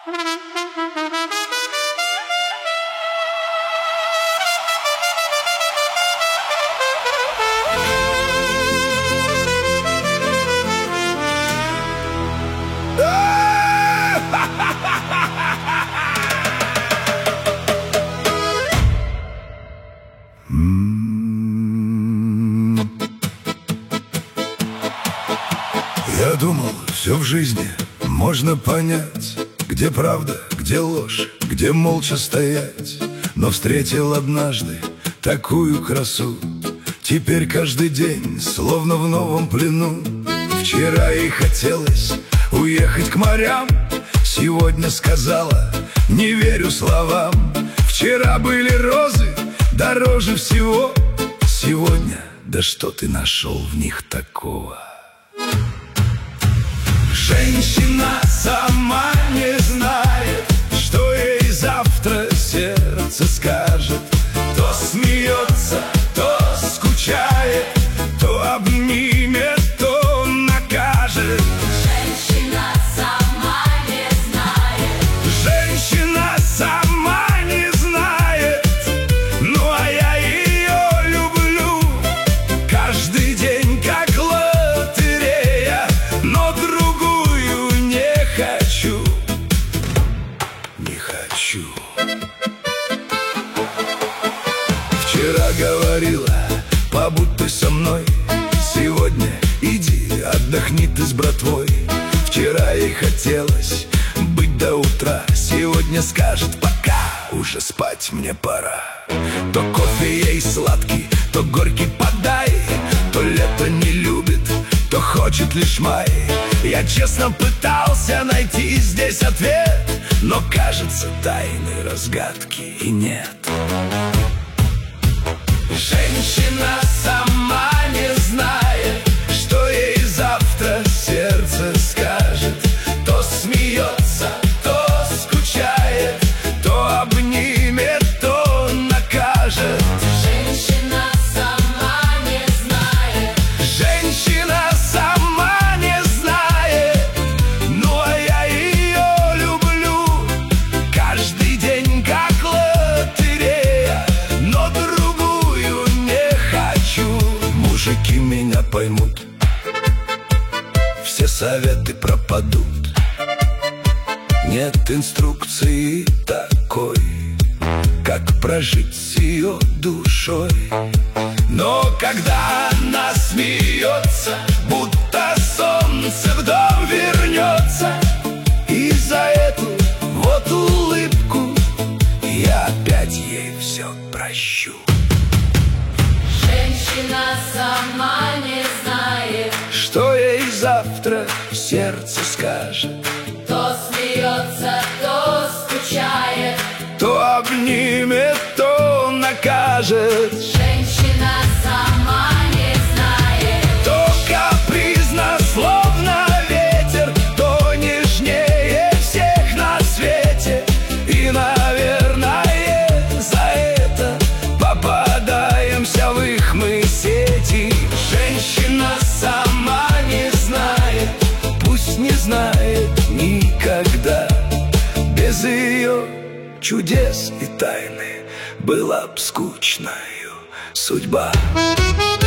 Я думал, все в жизни можно понять, где правда, где ложь, где молча стоять. Но встретил однажды такую красу, теперь каждый день словно в новом плену. Вчера ей хотелось уехать к морям, сегодня сказала: не верю словам. Вчера были розы дороже всего, сегодня: да что ты нашел в них такого? Женщина сама не знает, что ей завтра сердце скажет. То смеется, то скучает, то обнимет, то накажет. Женщина сама не знает. Женщина сама не знает. Ну а я ее люблю каждый день, как лотерея, но другую не хочу. Не хочу. Вчера говорила: побудь ты со мной, сегодня иди отдохни ты с братвой. Вчера ей хотелось быть до утра, сегодня скажет: пока, уже спать мне пора. То кофе ей сладкий, то горький подай, то лето не любит, то хочет лишь май. Я честно пытался найти здесь ответ, но, кажется, тайны разгадки и нет. Женщина сама не знает, что ей завтра сердце скажет. То смеется, то скучает, то обнимет, то накажет. Женщина сама не знает. Женщина сама не знает. Ну а я ее люблю каждый день, как лотерея, но другую не хочу. Мужики меня поймут, все советы пропадут. Нет инструкции такой, как прожить с ее душой. Но когда она смеется, будто солнце в дом вернется, и за эту вот улыбку я опять ей все прощу. Женщина сама не знает, Что ей завтра сердце скажет. то смеется, то скучает. То обнимет, то накажет. Женщина сама не знает. То капризно, словно ветер, то нежнее всех на свете. И, наверное, за это попадаемся в их мы сети. Женщина сама не знает, пусть не знает никогда. Без ее чудес и тайны была б скучною судьба.